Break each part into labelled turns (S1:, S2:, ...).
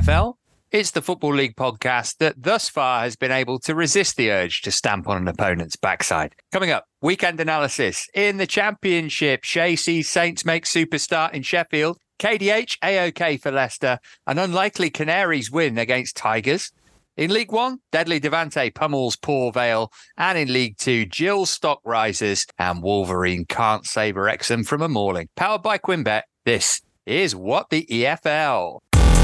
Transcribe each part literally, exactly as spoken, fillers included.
S1: F L. It's the Football League podcast that thus far has been able to resist the urge to stamp on an opponent's backside. Coming up, weekend analysis. In the Championship, Shea sees Saints make superstar in Sheffield. K D H, A-OK for Leicester. An unlikely Canaries win against Tigers. In League One, Deadly Devante pummels Port Vale. And in League Two, Jill stock rises and Wolverine can't save Wrexham from a mauling. Powered by Quinbet, this is What the E F L.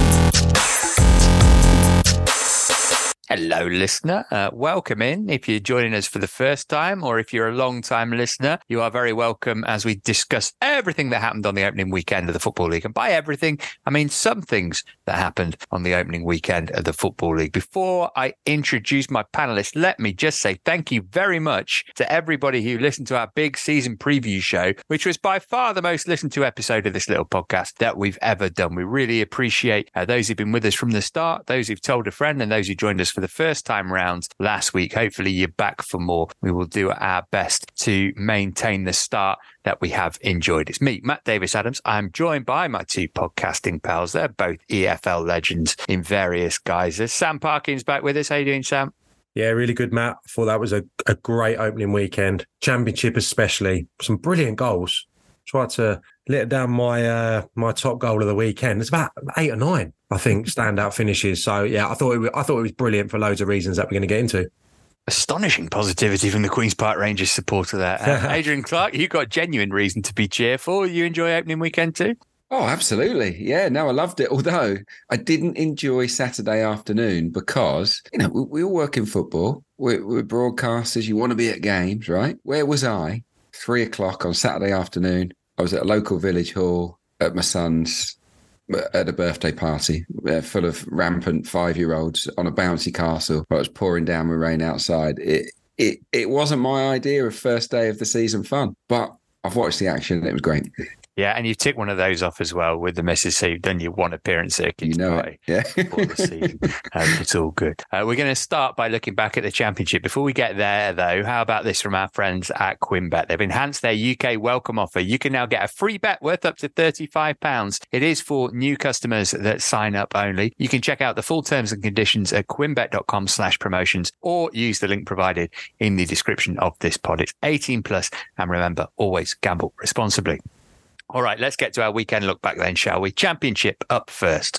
S1: Hello, listener. Uh, welcome in. If you're joining us for the first time or if you're a long-time listener, you are very welcome as we discuss everything that happened on the opening weekend of the Football League. And by everything, I mean some things that happened on the opening weekend of the Football League. Before I introduce my panelists, let me just say thank you very much to everybody who listened to our big season preview show, which was by far the most listened to episode of this little podcast that we've ever done. We really appreciate uh, those who've been with us from the start, those who've told a friend, and those who joined us for the first time round last week. Hopefully you're back for more. We will do our best to maintain the start that we have enjoyed. It's me, Matt Davis-Adams. I'm joined by my two podcasting pals. They're both E F L legends in various guises. Sam Parkin's back with us. How you doing, Sam?
S2: Yeah, really good, Matt. I thought that was a, a great opening weekend. Championship especially. Some brilliant goals. Tried to let down my uh, my top goal of the weekend. It's about eight or nine, I think, standout finishes. So yeah, I thought it was, I thought it was brilliant for loads of reasons that we're going to get into.
S1: Astonishing positivity from the Queen's Park Rangers supporter there. Uh, Adrian Clark, you got genuine reason to be cheerful. You enjoy opening weekend too?
S3: Oh, absolutely. Yeah, no, I loved it. Although I didn't enjoy Saturday afternoon because, you know, we, we all work in football. We're, we're broadcasters. You want to be at games, right? Where was I? Three o'clock on Saturday afternoon. I was at a local village hall at my son's at a birthday party uh, full of rampant five-year-olds on a bouncy castle. I was pouring down with rain outside. It it it wasn't my idea of first day of the season fun, but I've watched the action and it was great.
S1: Yeah, and you tick one of those off as well with the missus who've done your one appearance at Kings
S3: You know
S1: Party
S3: it. Yeah.
S1: for the season. Um, it's all good. Uh, we're going to start by looking back at the Championship. Before we get there, though, how about this from our friends at Quinbet? They've enhanced their U K welcome offer. You can now get a free bet worth up to thirty-five pounds. It is for new customers that sign up only. You can check out the full terms and conditions at quinbet.com slash promotions or use the link provided in the description of this pod. It's eighteen plus, and remember, always gamble responsibly. All right, let's get to our weekend look back then, shall we? Championship up first.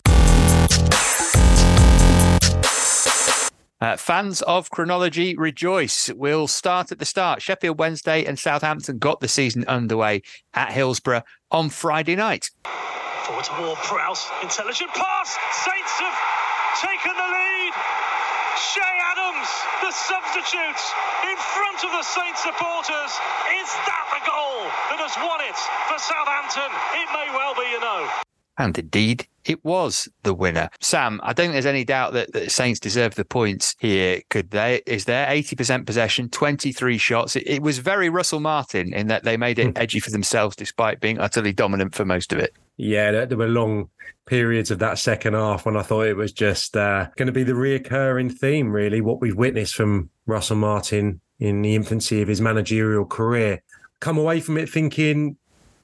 S1: Uh, fans of chronology, rejoice. We'll start at the start. Sheffield Wednesday and Southampton got the season underway at Hillsborough on Friday night.
S4: Forward to Ward Prowse. Intelligent pass. Saints have taken the lead. Shea Adams, the substitute, in front of the Saints supporters. Is that the goal that has won it for Southampton? It may well be, you know.
S1: And indeed, it was the winner. Sam, I don't think there's any doubt that the Saints deserve the points here, could they? Is there eighty percent possession, twenty-three shots? It, it was very Russell Martin in that they made it edgy for themselves despite being utterly dominant for most of it.
S2: Yeah, there were long periods of that second half when I thought it was just uh, going to be the reoccurring theme, really, what we've witnessed from Russell Martin in the infancy of his managerial career. Come away from it thinking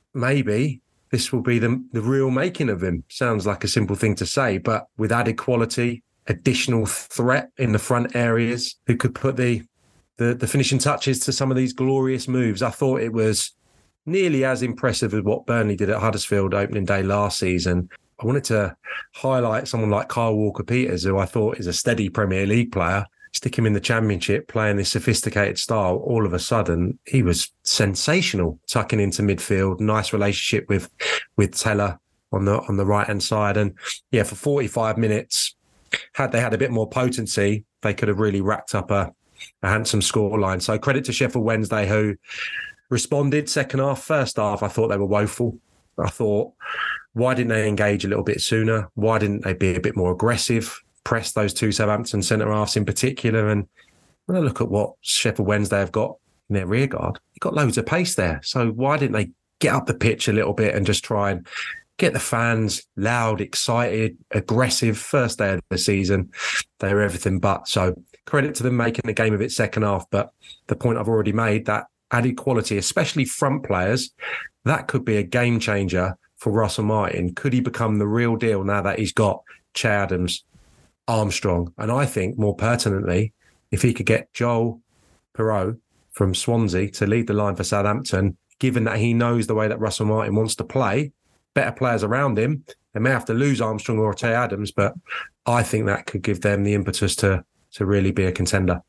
S2: maybe this will be the, the real making of him. Sounds like a simple thing to say, but with added quality, additional threat in the front areas, who could put the, the, the finishing touches to some of these glorious moves. I thought it was nearly as impressive as what Burnley did at Huddersfield opening day last season. I wanted to highlight someone like Kyle Walker-Peters, who I thought is a steady Premier League player. Stick him in the Championship, playing this sophisticated style. All of a sudden, he was sensational, tucking into midfield. Nice relationship with with Teller on the on the right hand side, and yeah, for forty-five minutes, had they had a bit more potency, they could have really racked up a, a handsome scoreline. So credit to Sheffield Wednesday, who responded second half. First half, I thought they were woeful. I thought, why didn't they engage a little bit sooner? Why didn't they be a bit more aggressive? Press those two Southampton centre-halves in particular. And when I look at what Sheffield Wednesday have got in their rear guard, you've got loads of pace there. So why didn't they get up the pitch a little bit and just try and get the fans loud, excited, aggressive? First day of the season, they were everything but. So credit to them making the game of it second half. But the point I've already made, that added quality, especially front players, that could be a game changer for Russell Martin. Could he become the real deal now that he's got Che Adams, Armstrong. And I think more pertinently, if he could get Joel Piroe from Swansea to lead the line for Southampton, given that he knows the way that Russell Martin wants to play, better players around him, they may have to lose Armstrong or Che Adams, but I think that could give them the impetus to to really be a contender.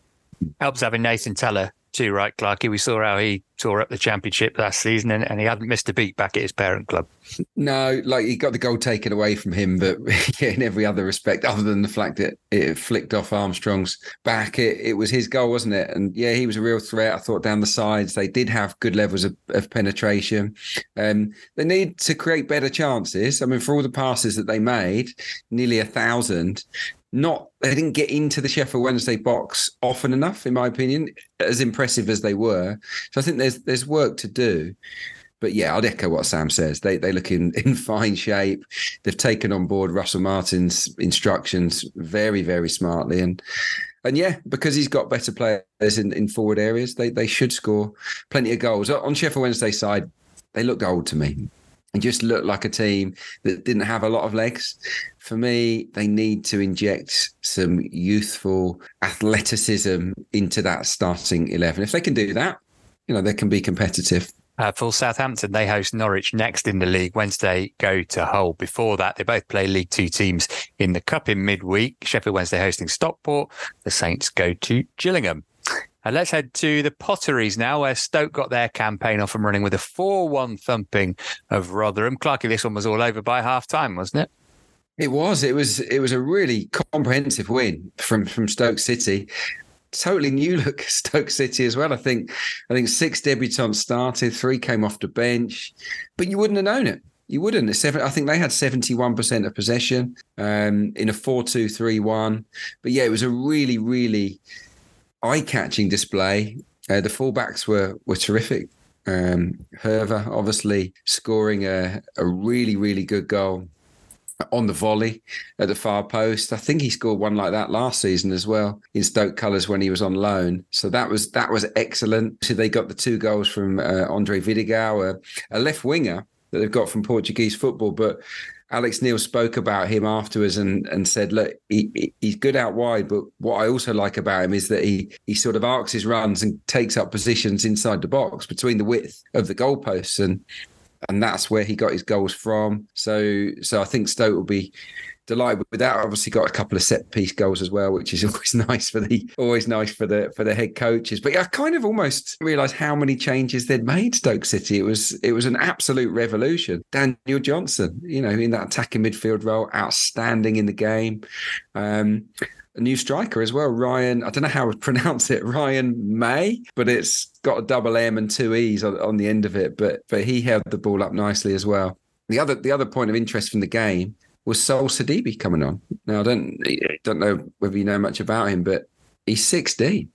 S1: Helps having Nathan Teller too, right, Clarky? We saw how he tore up the Championship last season, and, and he hadn't missed a beat back at his parent club.
S3: No, like he got the goal taken away from him, but yeah, in every other respect, other than the fact that it flicked off Armstrong's back, it, it was his goal, wasn't it? And yeah, he was a real threat. I thought down the sides, they did have good levels of, of penetration. Um, they need to create better chances. I mean, for all the passes that they made, nearly a thousand, Not they didn't get into the Sheffield Wednesday box often enough, in my opinion, as impressive as they were. So I think there's there's work to do. But yeah, I'd echo what Sam says. They they look in, in fine shape. They've taken on board Russell Martin's instructions very, very smartly. And and yeah, because he's got better players in, in forward areas, they they should score plenty of goals. On Sheffield Wednesday's side, they looked old to me. And just looked like a team that didn't have a lot of legs. For me, they need to inject some youthful athleticism into that starting eleven. If they can do that, you know, they can be competitive.
S1: Uh, for Southampton, they host Norwich next in the league. Wednesday go to Hull. Before that, they both play League Two teams in the Cup in midweek. Sheffield Wednesday hosting Stockport. The Saints go to Gillingham. And let's head to the Potteries now, where Stoke got their campaign off and running with a four one thumping of Rotherham. Clarky, this one was all over by half-time, wasn't it?
S3: It was. It was It was a really comprehensive win from, from Stoke City. Totally new look Stoke City as well. I think I think six debutants started, three came off the bench, but you wouldn't have known it. You wouldn't. Seven, I think they had seventy-one percent of possession um, in a four two three one. But yeah, it was a really, really eye-catching display. Uh, the fullbacks were were terrific. Um, Herver obviously scoring a, a really, really good goal on the volley at the far post. I think he scored one like that last season as well in Stoke colours when he was on loan. So that was that was excellent. So they got the two goals from uh, Andre Vidigal, a, a left winger that they've got from Portuguese football, but Alex Neil spoke about him afterwards and, and said, look, he, he's good out wide, but what I also like about him is that he he sort of arcs his runs and takes up positions inside the box between the width of the goalposts, and and that's where he got his goals from. So so I think Stoke will be delighted with that. Obviously got a couple of set piece goals as well, which is always nice for the always nice for the for the head coaches. But I kind of almost realised how many changes they'd made Stoke City. It was it was an absolute revolution. Daniel Johnson, you know, in that attacking midfield role, outstanding in the game. Um, a new striker as well, Ryan. I don't know how to pronounce it, Ryan May, but it's got a double M and two E's on, on the end of it. But but he held the ball up nicely as well. The other the other point of interest from the game was Sol Sidibe coming on. Now, I don't don't know whether you know much about him, but he's sixteen.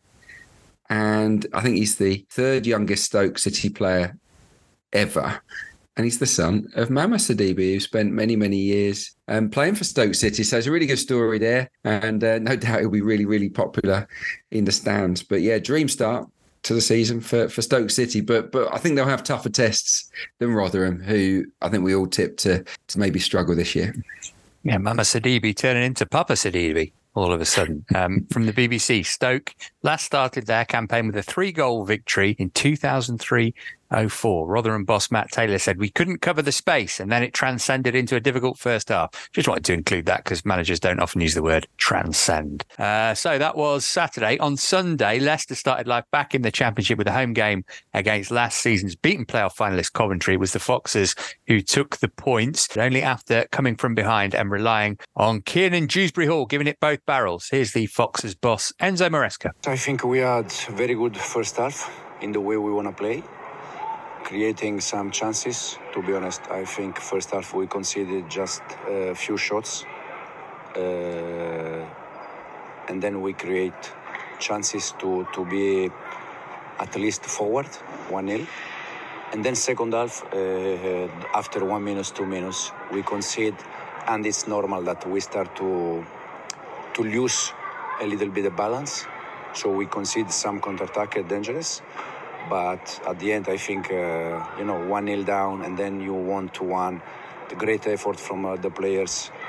S3: And I think he's the third youngest Stoke City player ever. And he's the son of Mama Sidibe, who spent many, many years um, playing for Stoke City. So it's a really good story there. And uh, no doubt he'll be really, really popular in the stands. But yeah, dream start to the season for, for Stoke City, but but I think they'll have tougher tests than Rotherham, who I think we all tipped to to maybe struggle this year.
S1: Yeah, Mama Sidibe turning into Papa Sidibe all of a sudden. Um, from the B B C, Stoke last started their campaign with a three-goal victory in two thousand three oh four. Rotherham boss Matt Taylor said, we couldn't cover the space, and then it transcended into a difficult first half. Just wanted to include that because managers don't often use the word transcend. Uh, so that was Saturday. On Sunday, Leicester started life back in the Championship with a home game against last season's beaten playoff finalist Coventry. It was the Foxes who took the points, but only after coming from behind and relying on Kiernan Dewsbury Hall, giving it both barrels. Here's the Foxes boss, Enzo Maresca.
S5: I think we had a very good first half in the way we want to play, creating some chances. To be honest, I think first half we conceded just a few shots, uh, and then we create chances to, to be at least forward, one nil. And then second half, uh, after one minutes, two minutes, we concede, and it's normal that we start to to lose a little bit of balance. So we concede some counter-attack dangerous. But at the end, I think, uh, you know, one nil down and then you one to one. The great effort from uh, the players.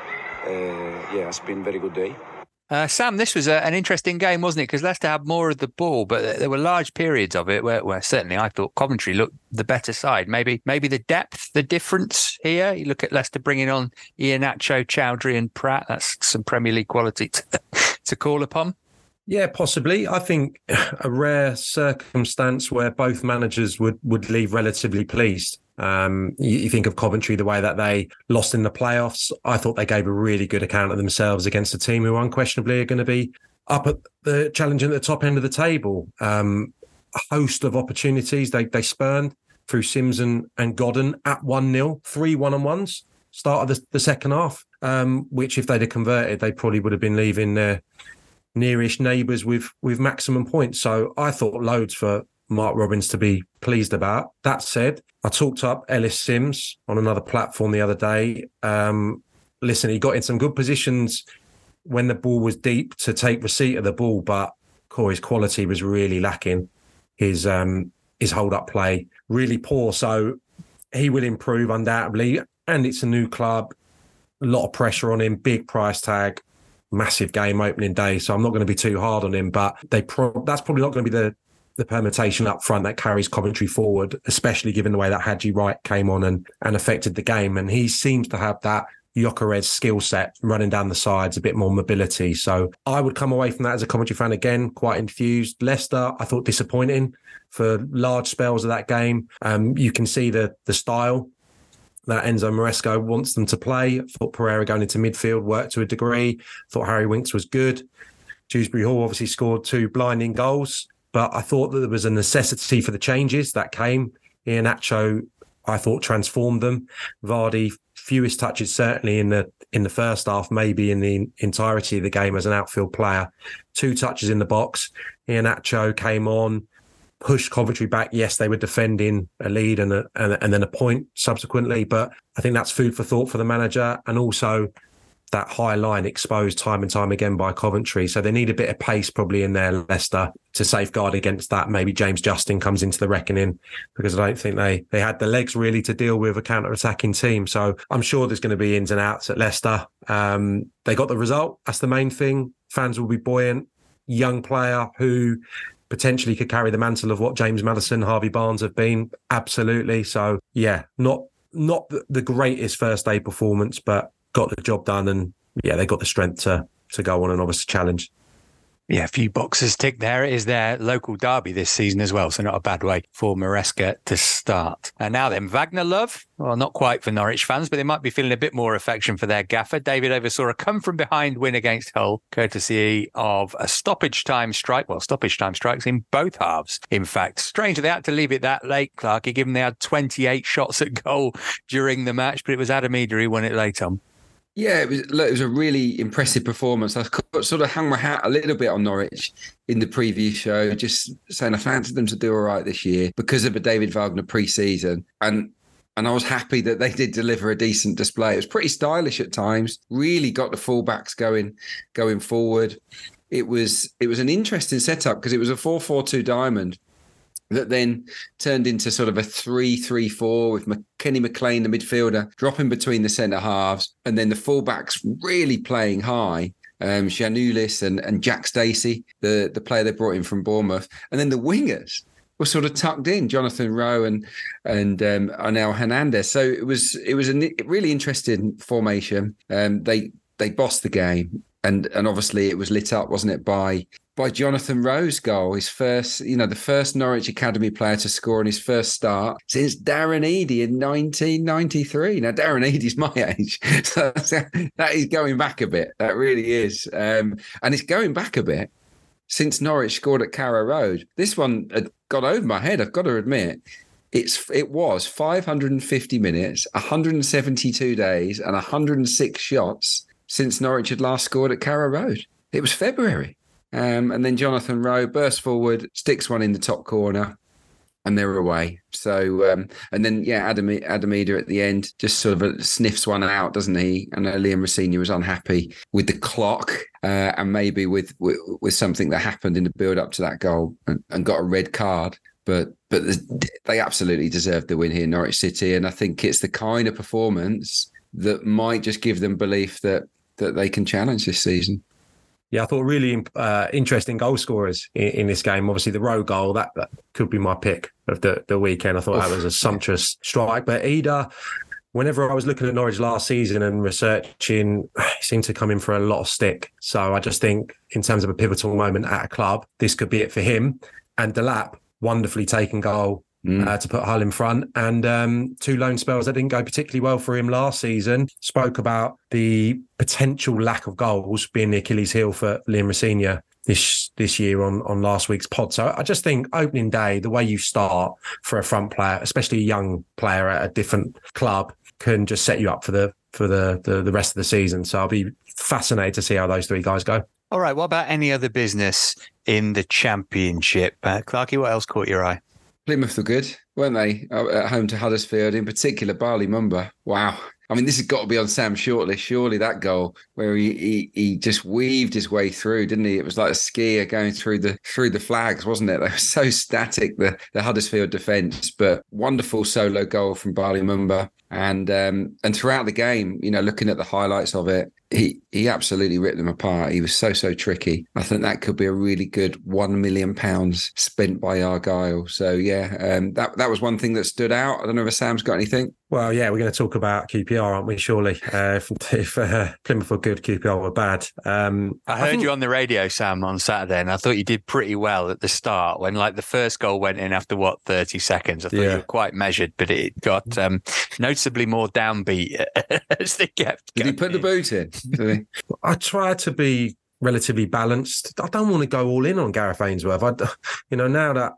S5: uh, yeah, it's been a very good day.
S1: Uh, Sam, this was a, an interesting game, wasn't it? Because Leicester had more of the ball, but there were large periods of it where, where certainly I thought Coventry looked the better side. Maybe maybe the depth, the difference here. You look at Leicester bringing on Iheanacho, Chowdhury and Pratt. That's some Premier League quality to, to call upon.
S2: Yeah, possibly. I think a rare circumstance where both managers would, would leave relatively pleased. Um, you, you think of Coventry, the way that they lost in the playoffs. I thought they gave a really good account of themselves against a team who unquestionably are going to be up at the challenging at the top end of the table. Um, a host of opportunities they they spurned through Sims and, and Godden at one nil, three one-on-ones, start of the, the second half, um, which if they'd have converted, they probably would have been leaving their nearish neighbours with, with maximum points. So I thought loads for Mark Robins to be pleased about. That said, I talked up Ellis Sims on another platform the other day. Um, listen, he got in some good positions when the ball was deep to take receipt of the ball, but Corey's quality was really lacking. His um, his hold-up play, really poor. So he will improve undoubtedly. And it's a new club, a lot of pressure on him, big price tag, massive game opening day. So I'm not going to be too hard on him, but they pro- that's probably not going to be the the permutation up front that carries Coventry forward, especially given the way that Haji Wright came on and, and affected the game. And he seems to have that Gyökeres skill set, running down the sides, a bit more mobility. So I would come away from that as a Coventry fan again, quite enthused. Leicester, I thought disappointing for large spells of that game. Um, you can see the the style that Enzo Maresco wants them to play. I thought Pereira going into midfield worked to a degree. Thought Harry Winks was good. Dewsbury Hall obviously scored two blinding goals. But I thought that there was a necessity for the changes that came. Iheanacho, I thought, transformed them. Vardy, fewest touches certainly in the in the first half, maybe in the entirety of the game as an outfield player. Two touches in the box. Iheanacho came on, pushed Coventry back. Yes, they were defending a lead and a, and, and then a point subsequently. But I think that's food for thought for the manager. And also that high line exposed time and time again by Coventry. So they need a bit of pace probably in there, Leicester, to safeguard against that. Maybe James Justin comes into the reckoning because I don't think they, they had the legs really to deal with a counter-attacking team. So I'm sure there's going to be ins and outs at Leicester. Um, they got the result. That's the main thing. Fans will be buoyant. Young player who potentially could carry the mantle of what James Maddison, Harvey Barnes have been. Absolutely. So yeah, not, not the greatest first day performance, but got the job done, and yeah, they got the strength to to go on and obviously challenge.
S1: Yeah, a few boxes ticked there. It is their local derby this season as well, so not a bad way for Maresca to start. And now then, Wagner love. Well, not quite for Norwich fans, but they might be feeling a bit more affection for their gaffer. David oversaw a come-from-behind win against Hull, courtesy of a stoppage-time strike. Well, stoppage-time strikes in both halves, in fact. Strange that they had to leave it that late, Clarky, given they had twenty-eight shots at goal during the match, but it was Adam Eder who won it late on.
S3: Yeah, it was, look, it was a really impressive performance. I sort of hung my hat a little bit on Norwich in the preview show, just saying I fancied them to do all right this year because of a David Wagner pre-season. And and I was happy that they did deliver a decent display. It was pretty stylish at times, really got the fullbacks going, going forward. It was, it was an interesting setup because it was a four four two diamond that then turned into sort of a three three four with Kenny McLean, the midfielder, dropping between the centre halves, and then the fullbacks really playing high. Um, Giannoulis and, and Jack Stacey, the, the player they brought in from Bournemouth. And then the wingers were sort of tucked in, Jonathan Rowe and and um, Arnel Hernandez. So it was it was a really interesting formation. Um, they they bossed the game. And and obviously it was lit up, wasn't it, by by Jonathan Rowe's goal, his first, you know, the first Norwich Academy player to score in his first start since Darren Eadie in nineteen ninety-three. Now, Darren Eadie's my age, so that is going back a bit. That really is. Um, and it's going back a bit since Norwich scored at Carrow Road. This one had gone over my head, I've got to admit. It's It was five hundred fifty minutes, one hundred seventy-two days and one hundred six shots since Norwich had last scored at Carrow Road. It was February. Um, and then Jonathan Rowe bursts forward, sticks one in the top corner, and they're away. So, um, and then, yeah, Adam, Adam Eder at the end just sort of sniffs one out, doesn't he? And uh, Liam Rossini was unhappy with the clock uh, and maybe with, with with something that happened in the build-up to that goal and, and got a red card. But but they absolutely deserved the win here, Norwich City. And I think it's the kind of performance that might just give them belief that that they can challenge this season.
S2: Yeah, I thought really uh, interesting goal scorers in, in this game. Obviously, the Rowe goal, that, that could be my pick of the, the weekend. I thought Oof. that was a sumptuous strike. But Idah, whenever I was looking at Norwich last season and researching, he seemed to come in for a lot of stick. So I just think in terms of a pivotal moment at a club, this could be it for him. And Delap, wonderfully taken goal. Mm. Uh, to put Hull in front, and um, two loan spells that didn't go particularly well for him last season. Spoke about the potential lack of goals being the Achilles heel for Liam Rosenior this this year on, on last week's pod. So I just think opening day, the way you start for a front player, especially a young player at a different club, can just set you up for the for the the, the rest of the season. So I'll be fascinated to see how those three guys go.
S1: All right, what about any other business in the Championship? Uh, Clarky, what else caught your eye?
S3: Plymouth were good, weren't they? At home to Huddersfield, in particular, Bali Mumba. Wow. I mean, this has got to be on Sam Shortley. Surely that goal where he, he he just weaved his way through, didn't he? It was like a skier going through the through the flags, wasn't it? They were so static, the, the Huddersfield defence. But wonderful solo goal from Bali Mumba. And um, and throughout the game, you know, looking at the highlights of it, he he absolutely ripped them apart. He was so, so tricky. I think that could be a really good one million pounds spent by Argyle. So, yeah, um, that, that was one thing that stood out. I don't know if Sam's got anything.
S2: Well, yeah, we're going to talk about Q P R, aren't we, surely? Uh, if if uh, Plymouth were good, Q P R were bad. Um,
S1: I heard I think... you on the radio, Sam, on Saturday, and I thought you did pretty well at the start when, like, the first goal went in after, what, thirty seconds? I thought yeah. you were quite measured, but it got um, noticeably more downbeat as they kept
S3: going. Did he put the boot in? Did he?
S2: I tried to be relatively balanced. I don't want to go all in on Gareth Ainsworth. I, you know, now that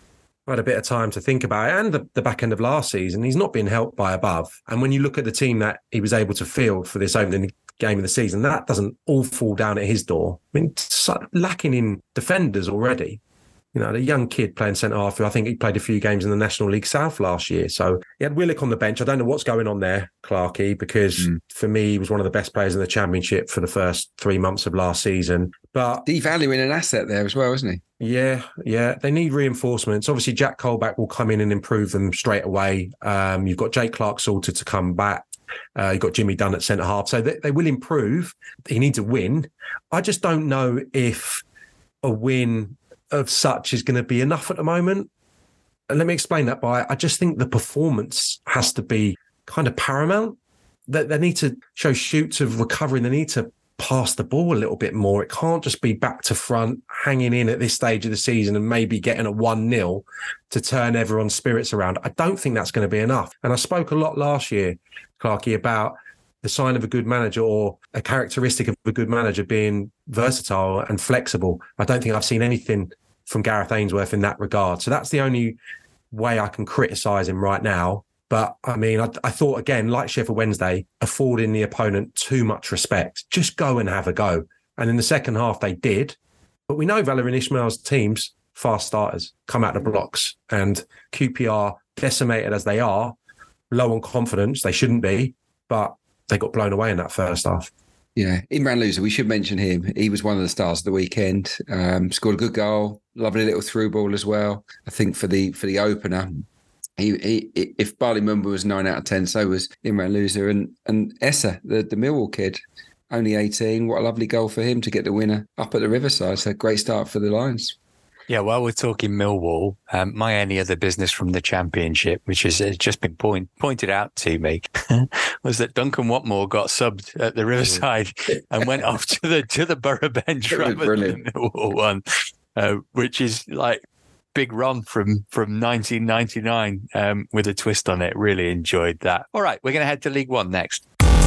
S2: I had a bit of time to think about it, and the, the back end of last season, he's not been helped by above. And when you look at the team that he was able to field for this opening game of the season, that doesn't all fall down at his door. I mean, it's lacking in defenders already. You know, the young kid playing centre-half, who I think he played a few games in the National League South last year. So he had Willock on the bench. I don't know what's going on there, Clarkey, because mm. for me, he was one of the best players in the Championship for the first three months of last season. But
S3: devaluing an asset there as well, isn't he?
S2: Yeah, yeah. They need reinforcements. Obviously, Jack Colback will come in and improve them straight away. Um, you've got Jake Clark sorted to come back. Uh, you've got Jimmy Dunn at centre-half. So they, they will improve. He needs a win. I just don't know if a win of such is going to be enough at the moment. And let me explain that by, I just think the performance has to be kind of paramount. They, they need to show shoots of recovery. They need to pass the ball a little bit more. It can't just be back to front, hanging in at this stage of the season and maybe getting a one nil to turn everyone's spirits around. I don't think that's going to be enough. And I spoke a lot last year, Clarkey, about the sign of a good manager, or a characteristic of a good manager, being versatile and flexible. I don't think I've seen anything from Gareth Ainsworth in that regard. So that's the only way I can criticise him right now. But I mean, I, I thought, again, like Sheffield Wednesday, affording the opponent too much respect. Just go and have a go. And in the second half, they did. But we know Valérien Ismaël's teams, fast starters, come out the blocks. And Q P R, decimated as they are, low on confidence, they shouldn't be, but they got blown away in that first half.
S3: Yeah, Imran Louza, we should mention him. He was one of the stars of the weekend. Um, scored a good goal, lovely little through ball as well. I think for the for the opener, he, he if Bali Mumba was nine out of ten, so was Imran Louza, and and Essa, the the Millwall kid, only eighteen. What a lovely goal for him to get the winner up at the Riverside. So great start for the Lions.
S1: Yeah, while we're talking Millwall, um, my any other business from the Championship, which has just been point, pointed out to me, was that Duncan Watmore got subbed at the Riverside and went off to the to the Borough bench rather than the Millwall one, uh, which is like Big Ron from from nineteen ninety-nine um, with a twist on it. Really enjoyed that. All right, we're going to head to League One next.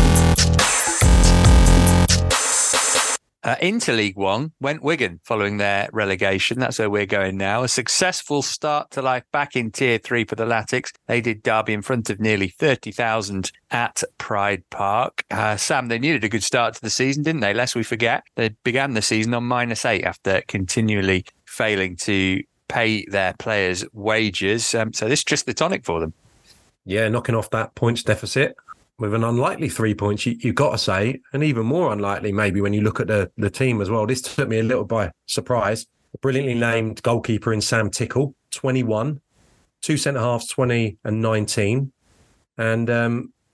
S1: Uh, into League One went Wigan following their relegation. That's where we're going now. A successful start to life back in Tier three for the Latics. They did Derby in front of nearly thirty thousand at Pride Park. Uh, Sam, they needed a good start to the season, didn't they? Lest we forget, they began the season on minus eight after continually failing to pay their players' wages. Um, so this is just the tonic for them.
S2: Yeah, knocking off that points deficit with an unlikely three points, you, you've got to say, and even more unlikely maybe when you look at the, the team as well. This took me a little by surprise. A brilliantly named goalkeeper in Sam Tickle, twenty-one, two centre-halves, twenty and nineteen, and um,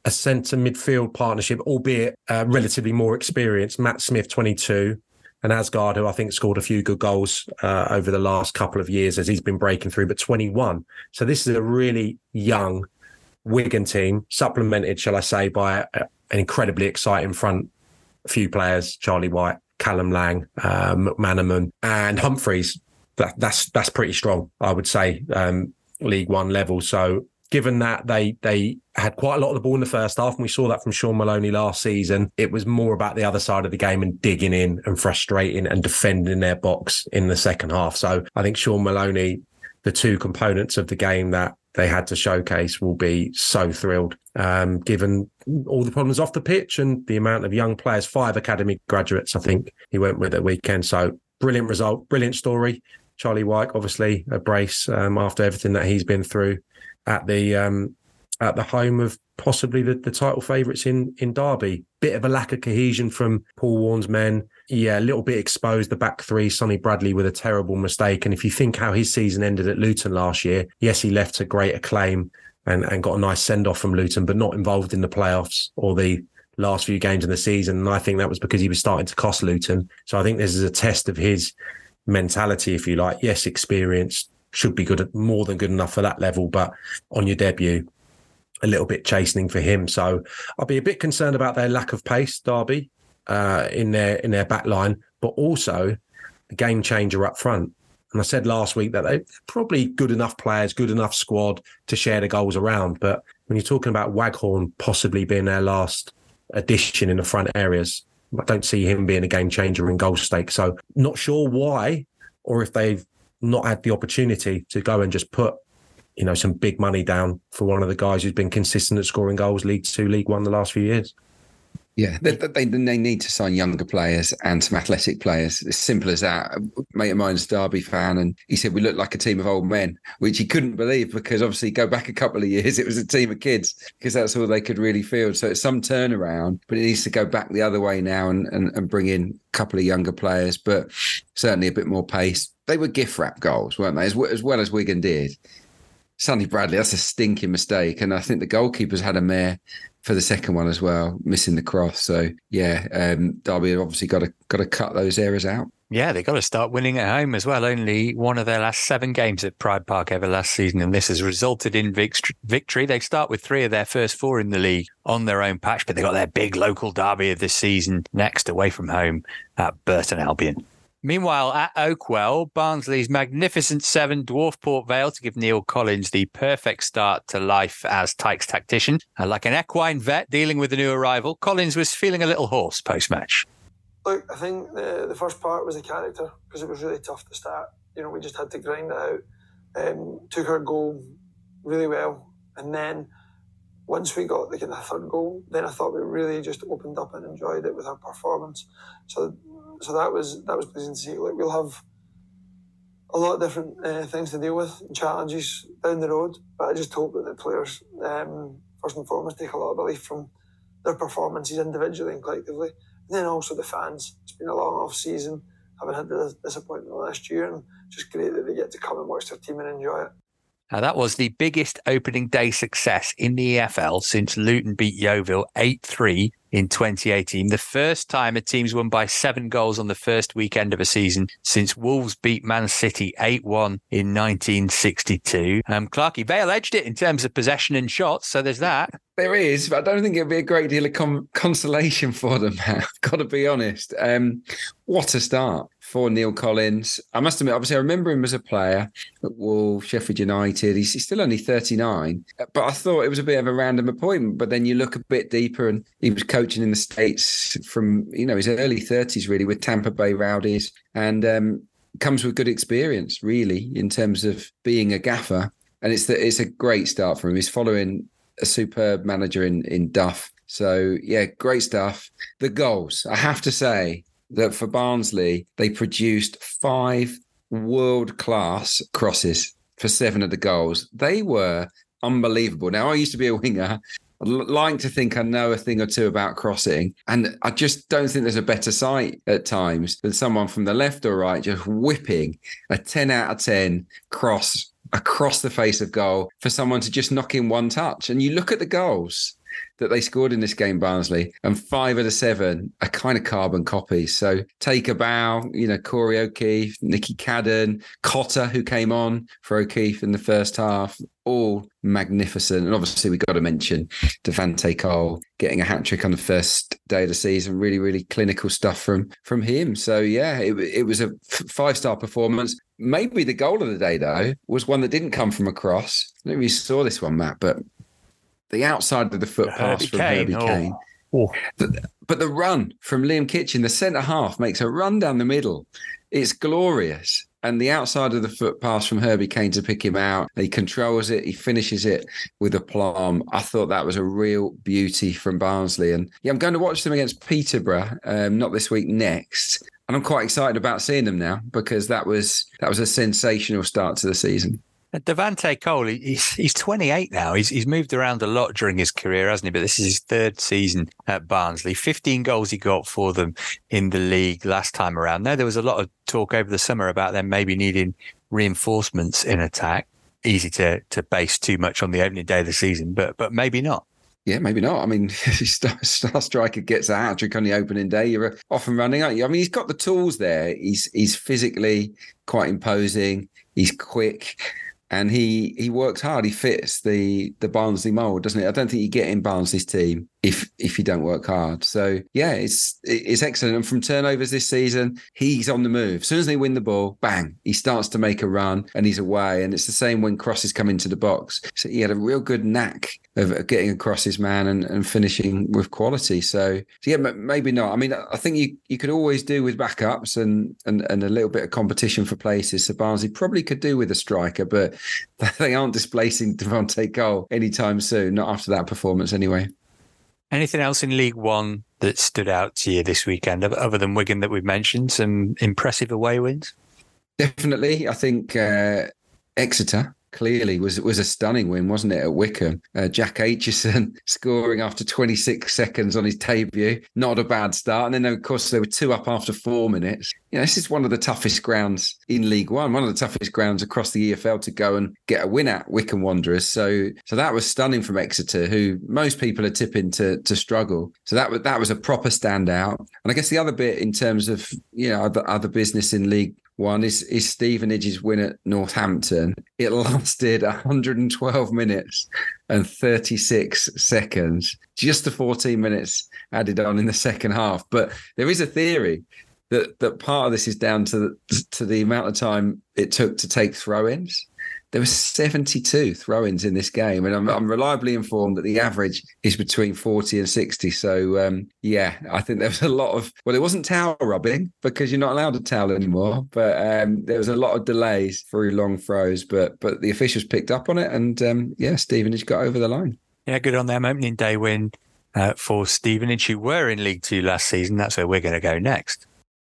S2: a centre midfield partnership, albeit uh, relatively more experienced. Matt Smith, twenty-two, and Asgard, who I think scored a few good goals uh, over the last couple of years as he's been breaking through, but twenty-one. So this is a really young Wigan team, supplemented, shall I say, by a, an incredibly exciting front few players: Charlie White, Callum Lang, uh, McManaman, and Humphreys. That, that's that's pretty strong, I would say, um, League One level. So given that they they had quite a lot of the ball in the first half, and we saw that from Sean Maloney last season, it was more about the other side of the game and digging in and frustrating and defending their box in the second half. So I think Sean Maloney, the two components of the game that they had to showcase, will be so thrilled, um, given all the problems off the pitch and the amount of young players, five academy graduates, I think he went with at the weekend. So brilliant result, brilliant story. Charlie White, obviously a brace um, after everything that he's been through at the um, at the home of possibly the, the title favourites in in Derby. Bit of a lack of cohesion from Paul Warne's men. Yeah, a little bit exposed, the back three, Sonny Bradley with a terrible mistake. And if you think how his season ended at Luton last year, yes, he left to great acclaim and, and got a nice send-off from Luton, but not involved in the playoffs or the last few games of the season. And I think that was because he was starting to cost Luton. So I think this is a test of his mentality, if you like. Yes, experience, should be good, more than good enough for that level, but on your debut, a little bit chastening for him. So I'll be a bit concerned about their lack of pace, Derby, uh, in their in their back line, but also the game changer up front. And I said last week that they're probably good enough players, good enough squad to share the goals around. But when you're talking about Waghorn possibly being their last addition in the front areas, I don't see him being a game changer in goal stake. So not sure why, or if they've not had the opportunity to go and just put, you know, some big money down for one of the guys who's been consistent at scoring goals, League Two, League One the last few years.
S3: Yeah, they, they, they need to sign younger players and some athletic players. It's simple as that. A mate of mine's a Derby fan, and he said we look like a team of old men, which he couldn't believe because obviously go back a couple of years, it was a team of kids because that's all they could really field. So it's some turnaround, but it needs to go back the other way now and, and, and bring in a couple of younger players, but certainly a bit more pace. They were gift wrap goals, weren't they? As, as well as Wigan did. Sonny Bradley, that's a stinking mistake. And I think the goalkeeper's had a mare for the second one as well, missing the cross. So, yeah, um, Derby have obviously got to got to cut those errors out.
S1: Yeah, they've got to start winning at home as well. Only one of their last seven games at Pride Park ever last season, and this has resulted in victory. They start with three of their first four in the league on their own patch, but they've got their big local derby of this season next away from home at Burton Albion. Meanwhile, at Oakwell, Barnsley's magnificent seven dwarf Port Vale to give Neil Collins the perfect start to life as Tykes tactician. And like an equine vet dealing with a new arrival, Collins was feeling a little hoarse post-match.
S6: Look, I think the, the first part was the character because it was really tough to start. You know, we just had to grind it out. Um, took our goal really well. And then once we got the, the third goal, then I thought we really just opened up and enjoyed it with our performance. So So that was that was pleasing to see. Like, we'll have a lot of different uh, things to deal with and challenges down the road, but I just hope that the players, um, first and foremost, take a lot of belief from their performances individually and collectively, and then also the fans. It's been a long off season, haven't had the disappointment last year, and just great that they get to come and watch their team and enjoy it.
S1: Now, that was the biggest opening day success in the E F L since Luton beat Yeovil eight three in twenty eighteen. The first time a team's won by seven goals on the first weekend of a season since Wolves beat Man City eight one in nineteen sixty-two. Um, Clarkie, Vale edged it in terms of possession and shots, so there's that.
S3: There is, but I don't think it'll be a great deal of com- consolation for them, I've got to be honest. Um, what a start for Neil Collins. I must admit, obviously, I remember him as a player at Wolves, Sheffield United. He's, he's still only thirty-nine, but I thought it was a bit of a random appointment. But then you look a bit deeper, and he was coaching in the States from, you know, his early thirties, really, with Tampa Bay Rowdies, and um, comes with good experience, really, in terms of being a gaffer. And it's the, it's a great start for him. He's following a superb manager in, in Duff. So, yeah, great stuff. The goals, I have to say that for Barnsley, they produced five world-class crosses for seven of the goals. They were unbelievable. Now, I used to be a winger. I'd like to think I know a thing or two about crossing, and I just don't think there's a better sight at times than someone from the left or right just whipping a ten out of ten cross across the face of goal for someone to just knock in one touch. And you look at the goals, that they scored in this game, Barnsley, and five of the seven are kind of carbon copies. So take a bow, you know, Corey O'Keefe, Nicky Cadden, Cotter, who came on for O'Keefe in the first half, all magnificent. And obviously we've got to mention Devante Cole getting a hat-trick on the first day of the season. Really, really clinical stuff from, from him. So yeah, it, it was a five-star performance. Maybe the goal of the day, though, was one that didn't come from a cross. I don't know if you saw this one, Matt, but the outside of the foot pass
S1: Herbie
S3: from
S1: Kane.
S3: Herbie
S1: Oh.
S3: Kane.
S1: Oh.
S3: The, but the run from Liam Kitchen, the centre half, makes a run down the middle. It's glorious. And the outside of the foot pass from Herbie Kane to pick him out, he controls it, he finishes it with aplomb. I thought that was a real beauty from Barnsley. And yeah, I'm going to watch them against Peterborough, um, not this week, next. And I'm quite excited about seeing them now because that was that was a sensational start to the season.
S1: Devante Cole, he's, he's twenty-eight now. He's, he's moved around a lot during his career, hasn't he? But this is his third season at Barnsley. fifteen goals he got for them in the league last time around. Now, there was a lot of talk over the summer about them maybe needing reinforcements in attack. Easy to to base too much on the opening day of the season, but but maybe not.
S3: Yeah, maybe not. I mean, star, star striker gets a hat trick on the opening day, you're off and running, aren't you? I mean, he's got the tools there. He's he's physically quite imposing. He's quick. And he he works hard. He fits the the Barnsley mould, doesn't he? I don't think you get in Barnsley's team if if you don't work hard. So yeah, it's it's excellent. And from turnovers this season, he's on the move. As soon as they win the ball, bang, he starts to make a run and he's away. And it's the same when crosses come into the box. So he had a real good knack of getting across his man and, and finishing with quality. So, so yeah, maybe not. I mean, I think you you could always do with backups and and and a little bit of competition for places. So Barnsley probably could do with a striker, but they aren't displacing Devante Cole anytime soon, not after that performance anyway.
S1: Anything else in League One that stood out to you this weekend, other than Wigan that we've mentioned? Some impressive away wins?
S3: Definitely. I think uh, Exeter clearly was was a stunning win, wasn't it, at Wickham? Uh, Jack Aitchison scoring after twenty-six seconds on his debut. Not a bad start. And then, of course, they were two up after four minutes. You know, this is one of the toughest grounds in League One, one of the toughest grounds across the E F L to go and get a win at, Wickham Wanderers. So so that was stunning from Exeter, who most people are tipping to to struggle. So that was, that was a proper standout. And I guess the other bit in terms of, you know, other, other business in League One is, is Stevenage's win at Northampton. It lasted one hundred twelve minutes and thirty-six seconds, just the fourteen minutes added on in the second half. But there is a theory that that part of this is down to the, to the amount of time it took to take throw-ins. There were seventy-two throw-ins in this game, and I'm, I'm reliably informed that the average is between forty and sixty. So, um, yeah, I think there was a lot of, well, it wasn't towel rubbing because you're not allowed to towel anymore, but um, there was a lot of delays through long throws, but but the officials picked up on it, and um, yeah, Stevenage got over the line.
S1: Yeah, good on them. Opening day win uh, for Stevenage, who were in League Two last season. That's where we're going to go next.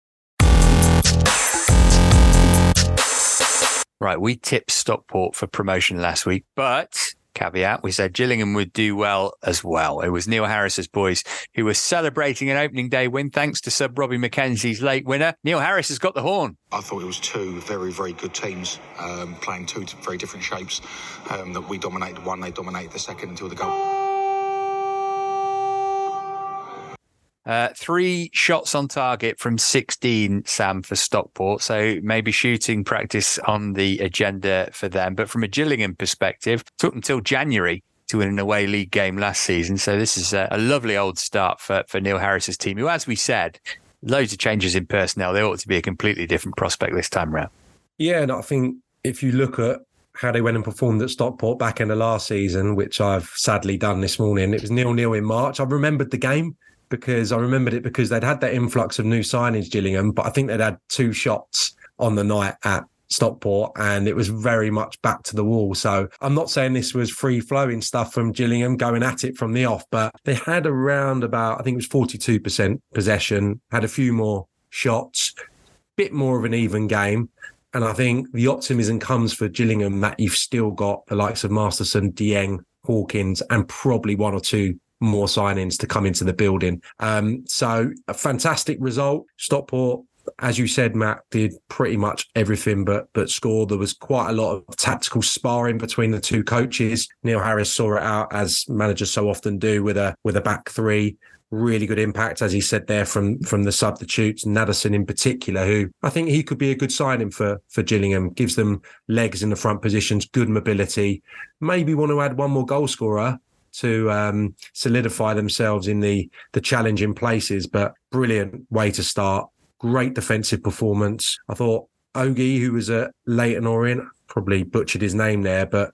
S1: Right, we tipped Stockport for promotion last week, but caveat, we said Gillingham would do well as well. It was Neil Harris's boys who were celebrating an opening day win thanks to sub Robbie McKenzie's late winner. Neil Harris has got the horn.
S7: I thought it was two very, very good teams um, playing two very different shapes. Um, that we dominated one, they dominated the second until the goal.
S1: Uh, three shots on target from sixteen, Sam, for Stockport. So maybe shooting practice on the agenda for them. But from a Gillingham perspective, it took until January to win an away league game last season. So this is a, a lovely old start for, for Neil Harris's team, who, as we said, loads of changes in personnel. They ought to be a completely different prospect this time around.
S2: Yeah, and I think if you look at how they went and performed at Stockport back in the last season, which I've sadly done this morning, it was nil-nil in March. I remembered the game. Because I remembered it because they'd had that influx of new signings, Gillingham, but I think they'd had two shots on the night at Stockport and it was very much back to the wall. So I'm not saying this was free-flowing stuff from Gillingham going at it from the off, but they had around about, I think it was forty-two percent possession, had a few more shots, bit more of an even game. And I think the optimism comes for Gillingham that you've still got the likes of Masterson, Dieng, Hawkins, and probably one or two more signings to come into the building. Um, so a fantastic result. Stockport as you said, Matt, did pretty much everything but but score. There was quite a lot of tactical sparring between the two coaches. Neil Harris saw it out, as managers so often do, with a with a back three. Really good impact, as he said there, from from the substitutes, Naderson in particular, who I think he could be a good signing for for Gillingham. Gives them legs in the front positions, good mobility. Maybe want to add one more goal scorer to um, solidify themselves in the the challenging places, but brilliant way to start. Great defensive performance. I thought Ogie, who was at Leyton Orient, probably butchered his name there, but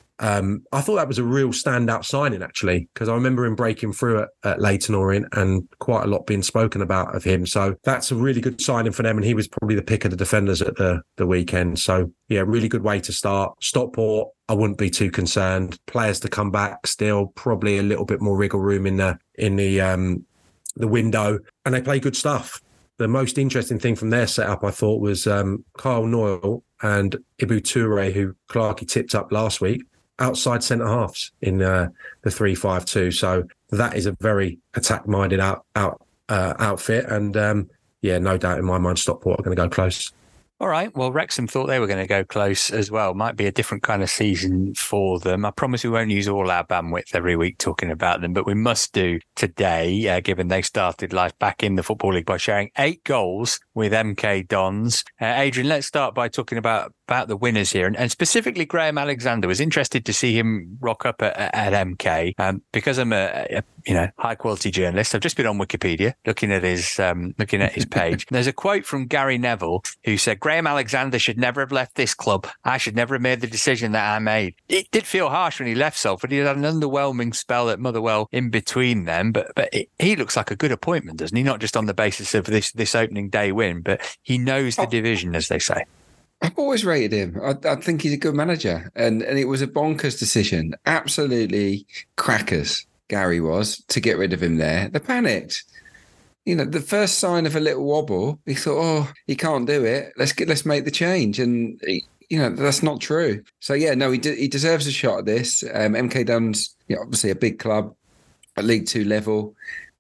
S2: Um, I thought that was a real standout signing, actually, because I remember him breaking through at, at Leyton Orient and quite a lot being spoken about of him. So that's a really good signing for them. And he was probably the pick of the defenders at the, the weekend. So, yeah, really good way to start. Stockport, I wouldn't be too concerned. Players to come back still, probably a little bit more wriggle room in the in the um, the window. And they play good stuff. The most interesting thing from their setup, I thought, was um, Kyle Noyle and Ibu Toure, who Clarkey tipped up last week, outside centre halves in uh, the three five two. So that is a very attack-minded out, out uh, outfit. And um, yeah, no doubt in my mind, Stockport are going to go close.
S1: All right. Well, Wrexham thought they were going to go close as well. Might be a different kind of season for them. I promise we won't use all our bandwidth every week talking about them, but we must do today, uh, given they started life back in the Football League by sharing eight goals with M K Dons. Uh, Adrian, let's start by talking about about the winners here, and, and specifically Graham Alexander. Was interested to see him rock up at, at M K um, because I'm a, a you know high quality journalist. I've just been on Wikipedia looking at his um, looking at his page. There's a quote from Gary Neville who said, "Graham Alexander should never have left this club. I should never have made the decision that I made." It did feel harsh when he left Salford. He had an underwhelming spell at Motherwell in between them, but but it, he looks like a good appointment, doesn't he? Not just on the basis of this this opening day win, but he knows the division, as they say.
S3: I've always rated him. I, I think he's a good manager. And, and it was a bonkers decision. Absolutely crackers, Gary was, to get rid of him there. They panicked. You know, the first sign of a little wobble, he thought, oh, he can't do it. Let's get, let's make the change. And, he, you know, that's not true. So, yeah, no, he de- he deserves a shot at this. Um, M K Dons, you know, obviously a big club at League Two level.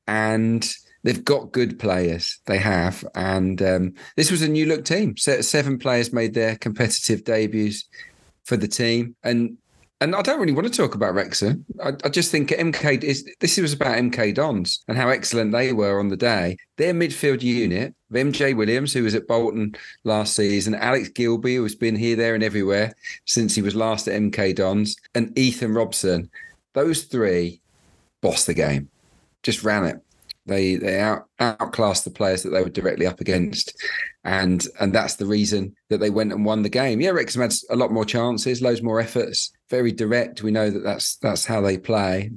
S3: And they've got good players. They have. And um, this was a new look team. Seven players made their competitive debuts for the team. And and I don't really want to talk about Wrexham. I, I just think M K is this was about M K Dons and how excellent they were on the day. Their midfield unit, M J Williams, who was at Bolton last season, Alex Gilby, who has been here, there and everywhere since he was last at M K Dons, and Ethan Robson. Those three bossed the game. Just ran it. They they out outclassed the players that they were directly up against, and and that's the reason that they went and won the game. Yeah, Wrexham had a lot more chances, loads more efforts, very direct. We know that that's that's how they play.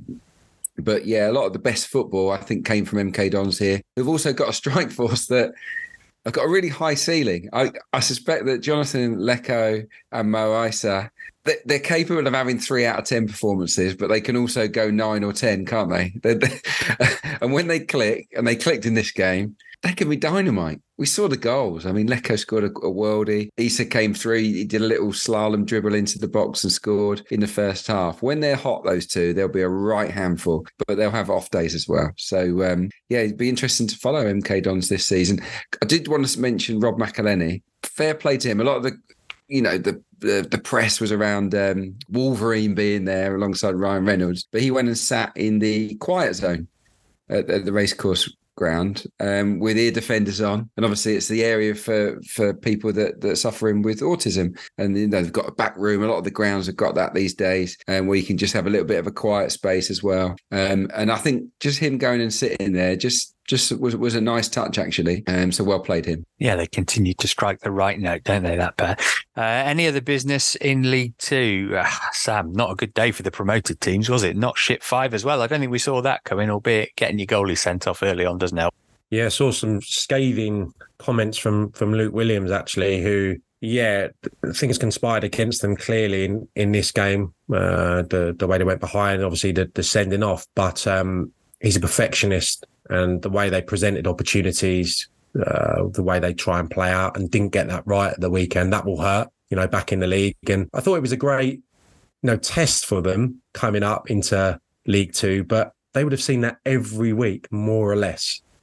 S3: But yeah, a lot of the best football I think came from M K Dons here. We've also got a strike force that have got a really high ceiling. I I suspect that Jonathan Leko and Mo Issa, they're capable of having three out of ten performances, but they can also go nine or ten, can't they? They're, they're, and when they click, and they clicked in this game, they can be dynamite. We saw the goals. I mean, Leko scored a, a worldie. Issa came through. He did a little slalom dribble into the box and scored in the first half. When they're hot, those two, they'll be a right handful, but they'll have off days as well. So, um, yeah, it'd be interesting to follow M K Dons this season. I did want to mention Rob McElhenney. Fair play to him. A lot of the, you know, the The, the press was around um, Wolverine being there alongside Ryan Reynolds, but he went and sat in the quiet zone at, at the racecourse ground um, with ear defenders on. And obviously it's the area for, for people that, that are suffering with autism. And you know, they've got a back room. A lot of the grounds have got that these days, and um, where you can just have a little bit of a quiet space as well. Um, and I think just him going and sitting there just Just was was a nice touch, actually. Um, so well played him. Yeah,
S1: they continue to strike the right note, don't they, that pair? Uh, any other business in League Two? Uh, Sam, not a good day for the promoted teams, was it? Not ship five as well. I don't think we saw that coming, albeit getting your goalie sent off early on doesn't help.
S2: Yeah, I saw some scathing comments from, from Luke Williams, actually, who, yeah, things conspired against them clearly in, in this game, uh, the, the way they went behind, obviously the, the sending off. But um, he's a perfectionist. And the way they presented opportunities, uh, the way they try and play out and didn't get that right at the weekend, that will hurt, you know, back in the league. And I thought it was a great, you know, test for them coming up into League Two, but they would have seen that every week, more or less.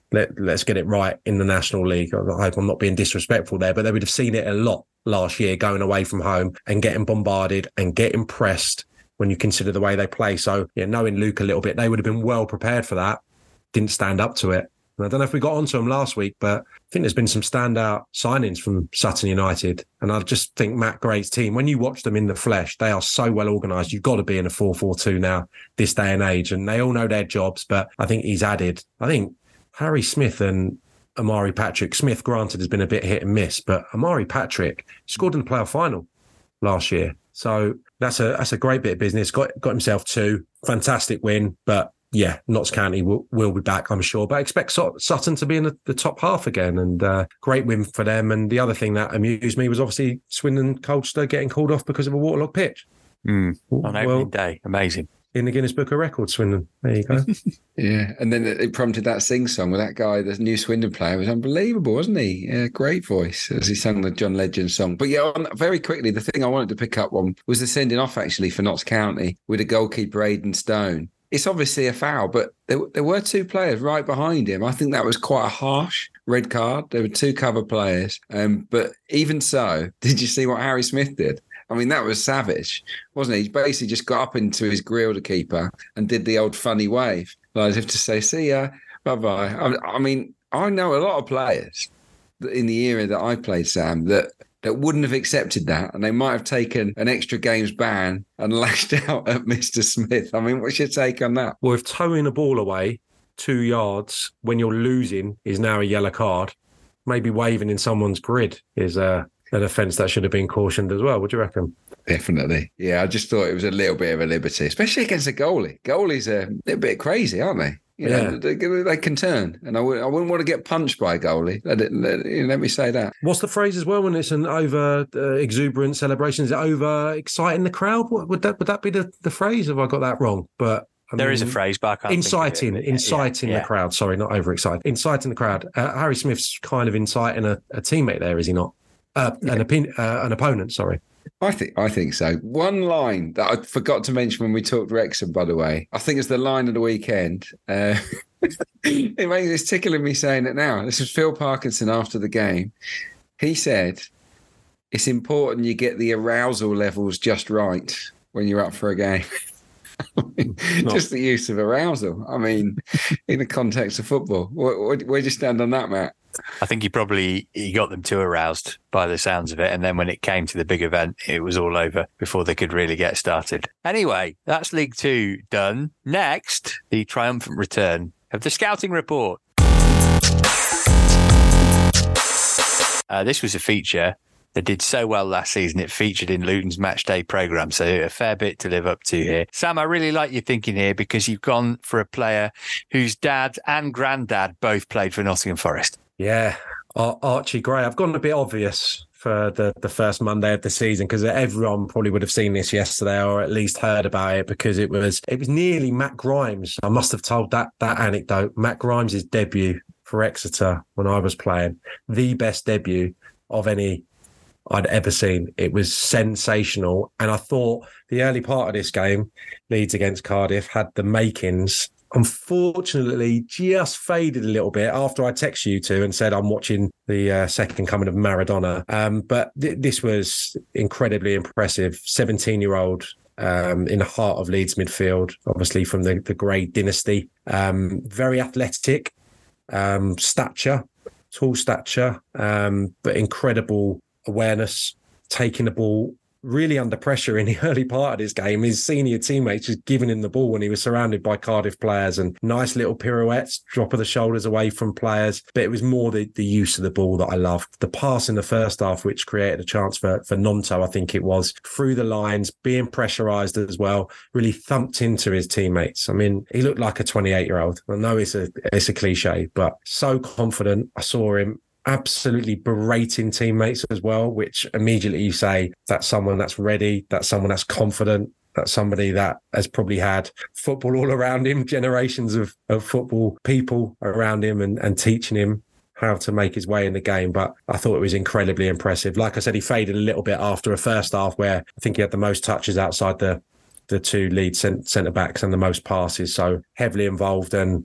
S2: let, let's get it right in the National League. I hope I'm not being disrespectful there, but they would have seen it a lot last year going away from home and getting bombarded and getting pressed when you consider the way they play. So, yeah, knowing Luke a little bit, they would have been well prepared for that. Didn't stand up to it. And I don't know if we got onto them last week, but I think there's been some standout signings from Sutton United. And I just think Matt Gray's team, when you watch them in the flesh, they are so well organised. You've got to be in a four four two now, this day and age. And they all know their jobs. But I think he's added, I think Harry Smith and Amari Patrick. Smith, granted, has been a bit hit and miss, but Amari Patrick scored in the playoff final last year. So that's a that's a great bit of business. Got got himself two. Fantastic win. But yeah, Notts County will, will be back, I'm sure. But I expect Sutton to be in the, the top half again, and uh, great win for them. And the other thing that amused me was obviously Swindon Colchester getting called off because of a waterlogged pitch.
S1: Mm, on opening
S2: well,
S1: day. Amazing.
S2: In the Guinness Book of Records, Swindon. There you go.
S3: Yeah, and then it prompted that sing-song with that guy, the new Swindon player. It was unbelievable, wasn't he? Yeah, great voice as he sang the John Legend song. But yeah, on, very quickly, the thing I wanted to pick up on was the sending off, actually, for Notts County with a goalkeeper, Aidan Stone. It's obviously a foul, but there, there were two players right behind him. I think that was quite a harsh red card. There were two cover players. Um, but even so, did you see what Harry Smith did? I mean, that was savage, wasn't he? He basically just got up into his grill, the keeper, and did the old funny wave, like as if to say, see ya, bye-bye. I, I mean, I know a lot of players in the era that I played, Sam, that that wouldn't have accepted that, and they might have taken an extra games ban and lashed out at Mister Smith. I mean, what's your take on that?
S2: Well, if towing a ball away two yards when you're losing is now a yellow card, maybe waving in someone's grid is uh, an offence that should have been cautioned as well. What do you reckon?
S3: Definitely. Yeah, I just thought it was a little bit of a liberty, especially against a goalie. Goalies are a little bit crazy, aren't they? You know, yeah. they, they can turn, and I, w- I wouldn't want to get punched by a goalie. Let, it, let, let me say that.
S2: What's the phrase as well when it's an over uh, exuberant celebration? Is it over exciting the crowd? What, would that would that be the, the phrase? Have I got that wrong? But I
S1: there
S2: mean,
S1: is a phrase, but I can't
S2: inciting,
S1: think of it.
S2: inciting
S1: yeah, yeah.
S2: the crowd. Sorry, not overexcited. Inciting the crowd. Uh, Harry Smith's kind of inciting a, a teammate there, is he not? Uh, yeah. an, opin- uh, an opponent. Sorry.
S3: I think I think so. One line that I forgot to mention when we talked Wrexham, by the way, I think it's the line of the weekend. Uh, it makes it's tickling me saying it now. This was Phil Parkinson after the game. He said, "It's important you get the arousal levels just right when you're up for a game." I mean, just the use of arousal. I mean, in the context of football, where, where do you stand on that, Matt?
S1: I think he probably he got them too aroused by the sounds of it. And then when it came to the big event, it was all over before they could really get started. Anyway, that's League Two done. Next, the triumphant return of the Scouting Report. Uh, this was a feature that did so well last season. It featured in Luton's match day programme, so a fair bit to live up to here. Sam, I really like your thinking here because you've gone for a player whose dad and granddad both played for Nottingham Forest.
S2: Yeah, Ar- Archie Gray. I've gone a bit obvious for the, the first Monday of the season because everyone probably would have seen this yesterday or at least heard about it because it was it was nearly Matt Grimes. I must have told that that anecdote. Matt Grimes' debut for Exeter when I was playing, the best debut of any I'd ever seen. It was sensational. And I thought the early part of this game, Leeds against Cardiff, had the makings. Unfortunately, just faded a little bit after I texted you two and said I'm watching the uh, second coming of Maradona. Um, but th- this was incredibly impressive. seventeen-year-old um, in the heart of Leeds midfield, obviously from the, the Grey dynasty. Um, very athletic, um, stature, tall stature, um, but incredible awareness, taking the ball really under pressure in the early part of this game. His senior teammates just giving him the ball when he was surrounded by Cardiff players, and nice little pirouettes, drop of the shoulders away from players. But it was more the, the use of the ball that I loved. The pass in the first half, which created a chance for, for Nonto, I think it was, through the lines, being pressurised as well, really thumped into his teammates. I mean, he looked like a twenty-eight-year-old. I know it's a, it's a cliche, but so confident. I saw him absolutely berating teammates as well, which immediately you say that's someone that's ready, that's someone that's confident, that's somebody that has probably had football all around him, generations of, of football people around him and, and teaching him how to make his way in the game. But I thought it was incredibly impressive. Like I said, he faded a little bit after a first half where I think he had the most touches outside the, the two lead centre-backs and the most passes, so heavily involved and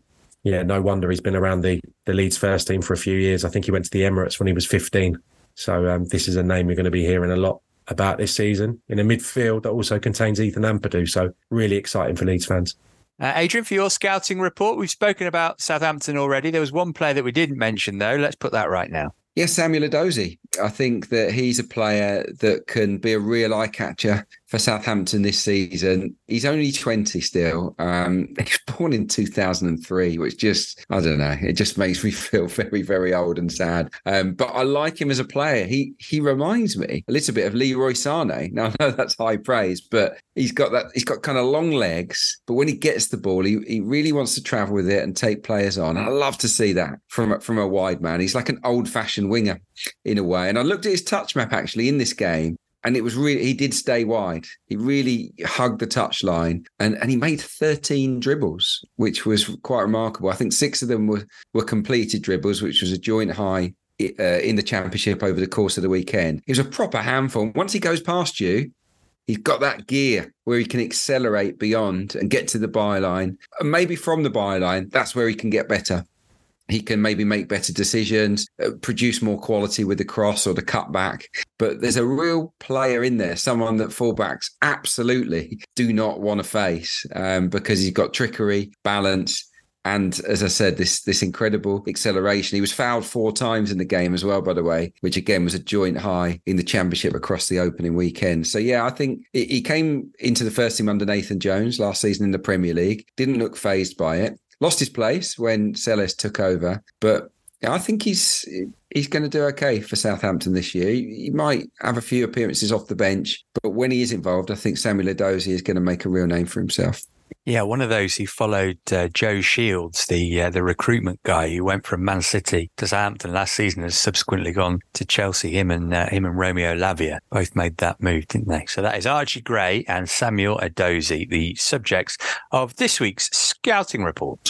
S2: Yeah, no wonder he's been around the, the Leeds first team for a few years. I think he went to the Emirates when he was fifteen. So um, this is a name you're going to be hearing a lot about this season in a midfield that also contains Ethan Ampadu. So really exciting for Leeds fans.
S1: Uh, Adrian, for your scouting report, we've spoken about Southampton already. There was one player that we didn't mention, though. Let's put that right now.
S3: Yes, Samuel Edozie. I think that he's a player that can be a real eye catcher for Southampton this season. He's only twenty still. Um, he was born in two thousand three, which just, I don't know, it just makes me feel very, very old and sad. Um, but I like him as a player. He he reminds me a little bit of Leroy Sané. Now, I know that's high praise, but he's got that, he's got kind of long legs, but when he gets the ball, he, he really wants to travel with it and take players on. I love to see that from, from a wide man. He's like an old-fashioned winger in a way. And I looked at his touch map actually in this game, and it was really, he did stay wide. He really hugged the touchline, and, and he made thirteen dribbles, which was quite remarkable. I think six of them were, were completed dribbles, which was a joint high uh, in the Championship over the course of the weekend. He was a proper handful. Once he goes past you, he's got that gear where he can accelerate beyond and get to the byline. And maybe from the byline, that's where he can get better. He can maybe make better decisions, uh, produce more quality with the cross or the cutback. But there's a real player in there, someone that fullbacks absolutely do not want to face um, because he's got trickery, balance, and as I said, this this incredible acceleration. He was fouled four times in the game as well, by the way, which again was a joint high in the Championship across the opening weekend. So yeah, I think he came into the first team under Nathan Jones last season in the Premier League, didn't look fazed by it. Lost his place when Celes took over, but I think he's he's going to do okay for Southampton this year. He, he might have a few appearances off the bench, but when he is involved, I think Samuel Edozie is going to make a real name for himself.
S1: Yeah, one of those who followed uh, Joe Shields, the uh, the recruitment guy who went from Man City to Southampton last season, has subsequently gone to Chelsea. Him and uh, him and Romeo Lavia both made that move, didn't they? So that is Archie Gray and Samuel Edozie, the subjects of this week's scouting report.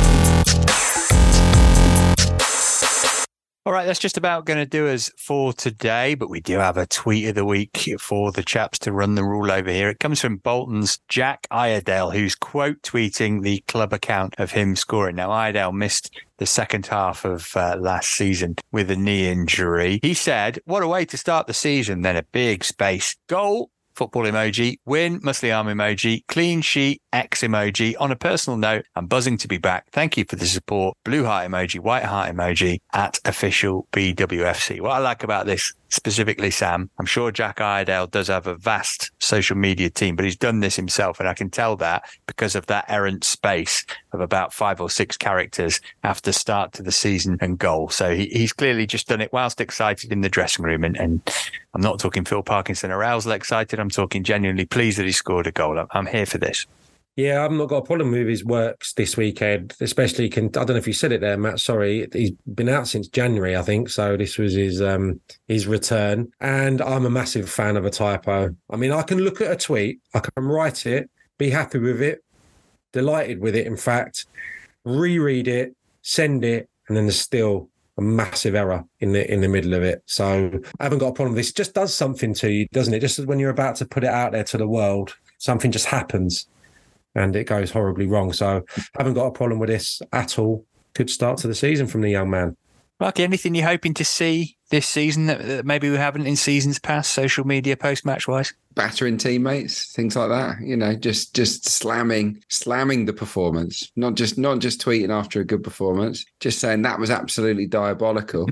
S1: All right, that's just about going to do us for today, but we do have a tweet of the week for the chaps to run the rule over here. It comes from Bolton's Jack Iredale, who's quote tweeting the club account of him scoring. Now, Iredale missed the second half of uh, last season with a knee injury. He said, "What a way to start the season." Then a big space. Goal. Football emoji, win, muscly arm emoji, clean sheet, X emoji. On a personal note, I'm buzzing to be back. Thank you for the support. Blue heart emoji, white heart emoji at official B W F C. What I like about this specifically, Sam, I'm sure Jack Iredale does have a vast social media team, but he's done this himself. And I can tell that because of that errant space of about five or six characters after start to the season and goal. So he, he's clearly just done it whilst excited in the dressing room. And, and I'm not talking Phil Parkinson arousal excited. I'm talking genuinely pleased that he scored a goal. I'm, I'm here for this.
S2: Yeah, I've not got a problem with his works this weekend, especially, can, I don't know if you said it there, Matt, sorry. He's been out since January, I think. So this was his um, his return. And I'm a massive fan of a typo. I mean, I can look at a tweet, I can write it, be happy with it, delighted with it, in fact, reread it, send it, and then there's still a massive error in the in the middle of it. So I haven't got a problem with this. It just does something to you, doesn't it? Just when you're about to put it out there to the world, something just happens. And it goes horribly wrong. So I haven't got a problem with this at all. Good start to the season from the young man.
S1: Marky, anything you're hoping to see this season that, that maybe we haven't in seasons past, social media, post-match wise?
S3: Battering teammates, things like that. You know, just just slamming, slamming the performance. Not just not just tweeting after a good performance. Just saying that was absolutely diabolical.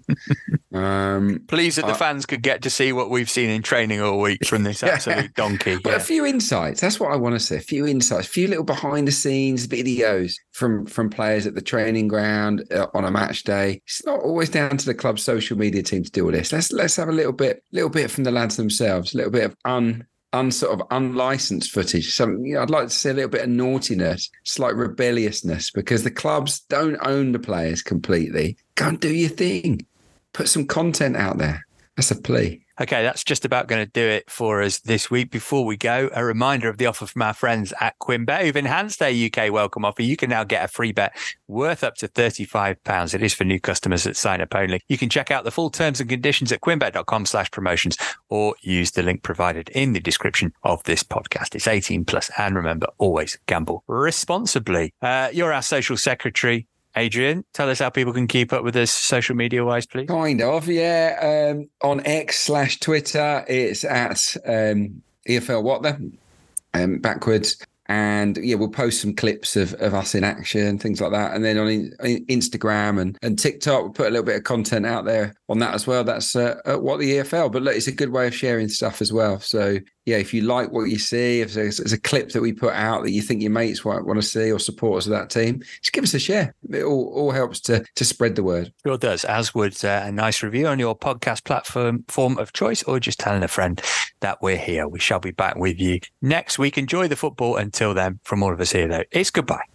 S3: um,
S1: Pleased that the I, fans could get to see what we've seen in training all week from this absolute yeah. donkey.
S3: But
S1: yeah.
S3: a few insights. That's what I want to say. A few insights, a few little behind the scenes videos from from players at the training ground uh, on a match day. It's not always down to the club's social media team to do all this. Let's let's have a little bit, little bit from the lads themselves. A little bit of un. unsort of unlicensed footage. Some, you know, I'd like to see a little bit of naughtiness, slight rebelliousness, because the clubs don't own the players completely. Go and do your thing. Put some content out there. That's a plea.
S1: Okay, that's just about going to do it for us this week. Before we go, a reminder of the offer from our friends at QuinnBet, who've enhanced their U K welcome offer. You can now get a free bet worth up to thirty-five pounds. It is for new customers that sign up only. You can check out the full terms and conditions at quinnbet.com slash promotions or use the link provided in the description of this podcast. It's eighteen plus, and remember, always gamble responsibly. Uh, you're our social secretary. Adrian, tell us how people can keep up with us social media wise, please.
S3: Kind of, yeah. Um, on X slash Twitter, it's at um, E F L What The, um, backwards. And yeah, we'll post some clips of, of us in action, things like that. And then on in, Instagram and, and TikTok, we'll put a little bit of content out there on that as well. That's uh, at What The E F L. But look, it's a good way of sharing stuff as well. So yeah, if you like what you see, if there's, there's a clip that we put out that you think your mates might want to see or supporters of that team, just give us a share. It all, all helps to to spread the word.
S1: Sure does, as would uh, a nice review on your podcast platform form of choice, or just telling a friend that we're here. We shall be back with you next week. Enjoy the football. Until then, from all of us here, though, it's goodbye.